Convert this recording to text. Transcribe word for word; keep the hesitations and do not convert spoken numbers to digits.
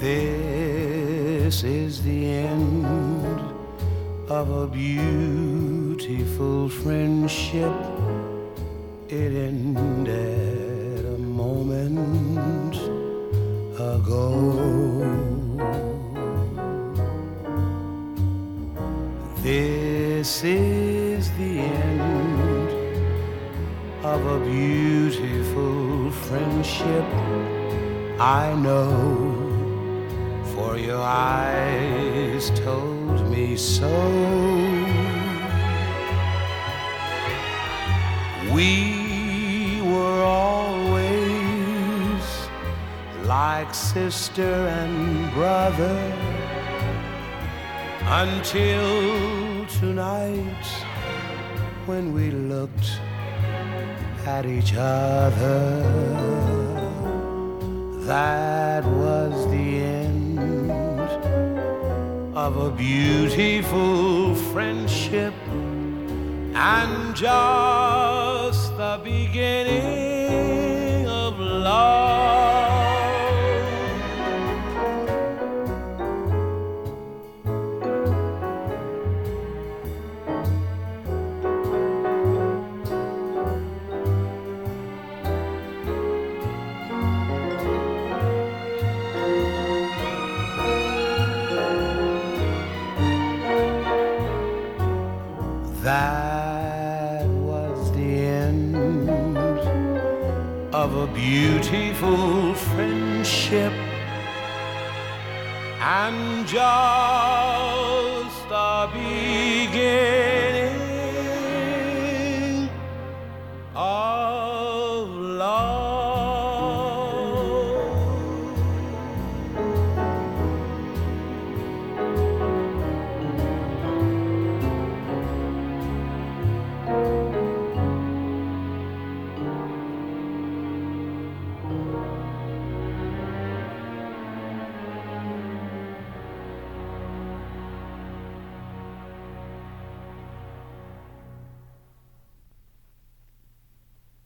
This is the end of a beautiful friendship. It ended a moment ago. This is the end of a beautiful friendship. I know, for your eyes told me so. We were always like sister and brother until tonight, when we looked at each other. That was the end of a beautiful friendship, and just the beginning of love. That was the end of a beautiful friendship, and just the beginning of